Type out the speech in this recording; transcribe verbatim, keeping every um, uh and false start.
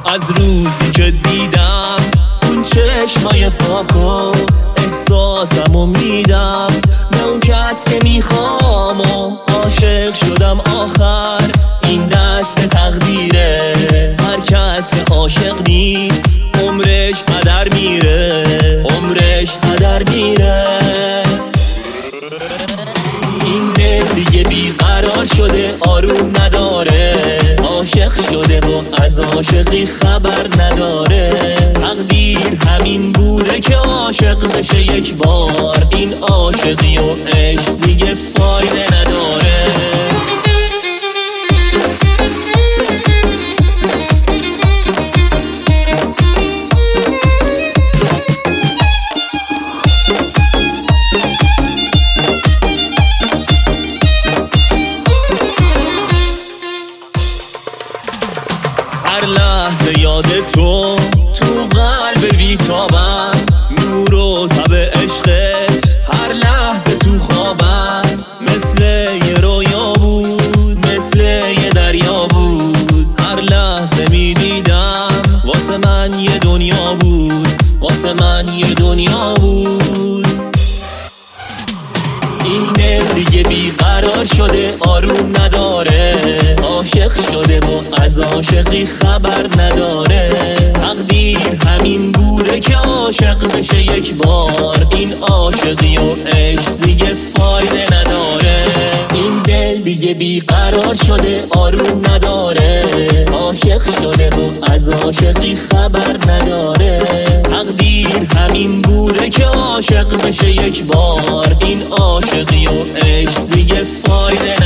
از روزی که دیدم اون چشمای پاکو احساسمو میدم به اون کس که میخوام و عاشق شدم آخر این دست تقدیره. هر کس که عاشق نیست عمرش هدر میره، عمرش هدر میره. این دل دیگه بیقرار شده آروم نداره، عاشق شده و از عاشقی خبر نداره. تقدیر همین بوده که عاشق بشه یک بار، این عاشقی و عشق دیگه فایده نداره. هر لحظه یاد تو تو قلب بیتابم، نور و تب عشقت هر لحظه تو خوابم. مثل یه رویا بود، مثل یه دریا بود، هر لحظه میدیدم واسه من یه دنیا بود، واسه من یه دنیا بود. این دل دیگه بیقرار شده آروم نداره، عاشق شده و از عاشقی خبر نداره. تقدیر همین بوده که عاشق بشه یک بار، این عاشقی و عشق دیگه فایده نداره. این دل دیگه بیقرار شده آروم نداره، عاشق شده و از عاشقی خبر نداره. تقدیر همین بوده که عاشق بشه یک بار، این عاشقی و عشق دیگه فایده